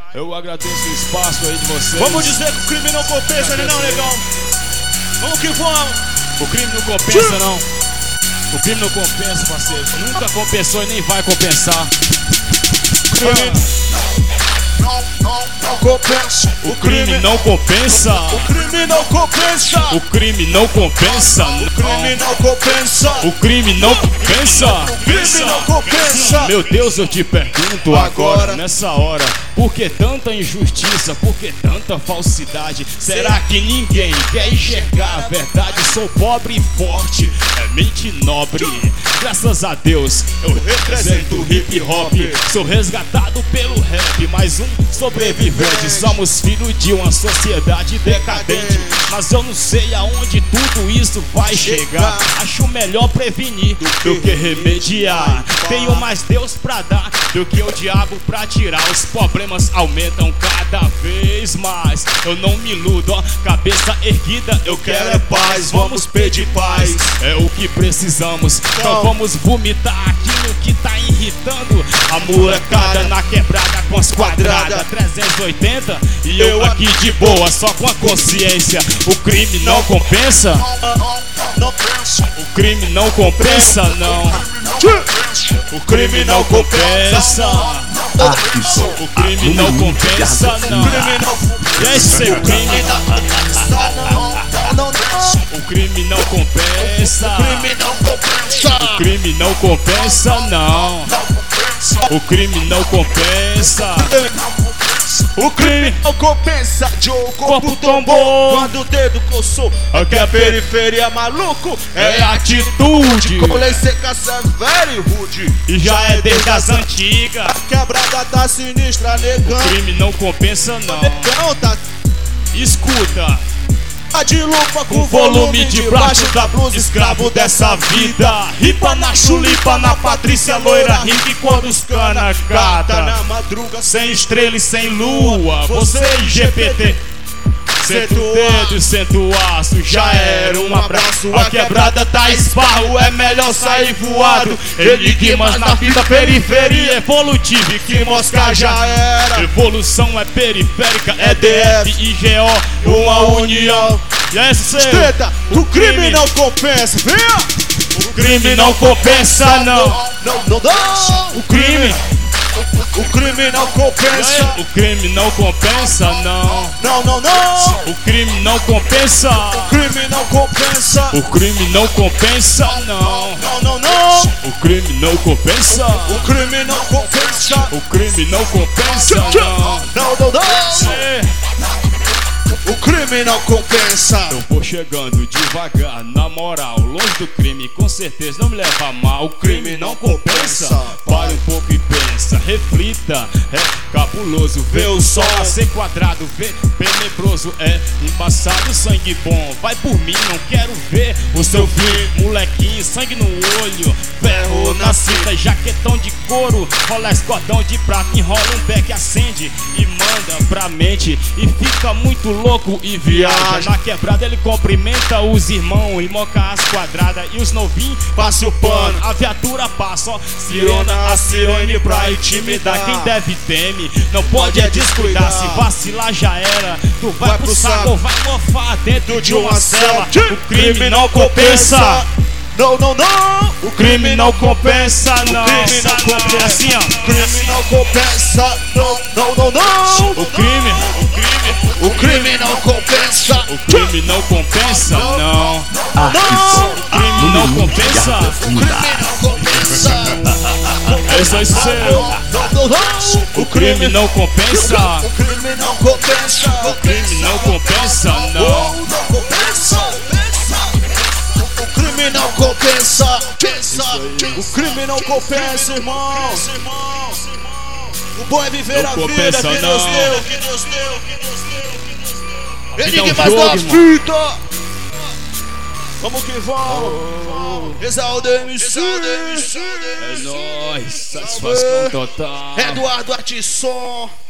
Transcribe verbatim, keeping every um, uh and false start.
Eu agradeço o espaço aí de vocês. Vamos dizer que o crime não compensa, né não, negão? Vamos que vamos. O crime não compensa, não. O crime não compensa, parceiro. Nunca compensou e nem vai compensar. O crime não, não, não compensa. O crime não compensa. O crime não compensa. O crime não compensa. O crime não compensa. O crime não compensa. O crime não compensa. Meu Deus, eu te pergunto agora, nessa hora, por que tanta injustiça? Por que tanta falsidade? Será que ninguém quer enxergar a verdade? Sou pobre e forte, é mente nobre. Graças a Deus eu represento o hip hop. Sou resgatado pelo rap, mais um sobrevivente. Somos filhos de uma sociedade decadente, mas eu não sei aonde tudo isso vai chegar. Acho melhor prevenir do que remediar. Tenho mais Deus pra dar do que o diabo pra tirar. Os problemas aumentam cada vez mais. Eu não me iludo, ó, cabeça erguida, eu quero é paz. Vamos pedir paz, é o que precisamos. Não vamos vomitar aquilo que tá irritando a molecada na quebrada com as quadradas trezentos e oitenta. E eu aqui de boa, só com a consciência. O crime não compensa. O crime não compensa, não. O crime não compensa. O crime não compensa, não. E é esse o crime. O crime não compensa. O crime não compensa, não. O crime não compensa. O crime não compensa, de o corpo tombou. Quando o dedo coçou, aqui a periferia maluco é atitude. Colei seca, velho e rude. E já é desde as antigas. A quebrada tá sinistra, negão. O crime não compensa, não. Negão tá. Escuta. A de lupa com o volume debaixo da blusa, escravo dessa vida. Ripa na chulipa, na Patrícia loira rica. E quando os cana cata na madruga, sem estrela e sem lua, você e G P T. Senta o dedo e senta o aço, já era um abraço. A quebrada tá esparro, é melhor sair voado. Enigmas na vida, periferia evolutiva. E que mosca já era. Evolução é periférica, é D F e G O, uma união. E é esse Esteta, o crime não compensa, viu? O crime não compensa, não. Não, não, não. O crime. O crime não compensa. O crime não compensa, não. Não, não, não. O crime não compensa. O crime não compensa. O crime não compensa, não. Não, não, não. O crime não compensa. O crime não compensa. O crime não compensa, não. Não, não, não. O crime não compensa. Eu vou chegando devagar, na moral, longe do crime, com certeza não me leva a mal. O crime não compensa. Pare um pouco e pensa, reflita, é cabuloso. Vê o sol a ser quadrado, vê tenebroso, é embaçado, sangue bom. Vai por mim, não quero ver o seu fim, molequinho, sangue no olho, ferro na cinta, jaquetão de couro, rola esse cordão de prata, enrola um beck, acende e manda pra mente e fica muito louco e viaja. Na quebrada ele cumprimenta os irmãos e moca as quadradas e os novinhos passa o pano. A viatura passa, ó, cirona a sirene pra intimidar. Quem deve teme, não pode é descuidar. Se vacilar já era, tu vai, vai pro saco ou vai mofar dentro de uma cela. O crime não compensa. Não, não, não. O crime não compensa, não. O crime não compensa. Assim, ó. O crime não compensa. Não, não, não, não. O crime, o crime, o crime não compensa. O crime não compensa, não. Não. O crime não compensa. O crime não compensa. É isso aí, seu. O crime não compensa. O crime não compensa. O crime não compensa, não. Não compensa. O crime não compensa. O crime não compensa, irmão. O bom é viver a vida que Deus deu, que Deus deu, que Deus deu. Enigmas da vida. Vamos que vamos. Exaldo M C. É nóis, satisfação total. Eduardo Artisson.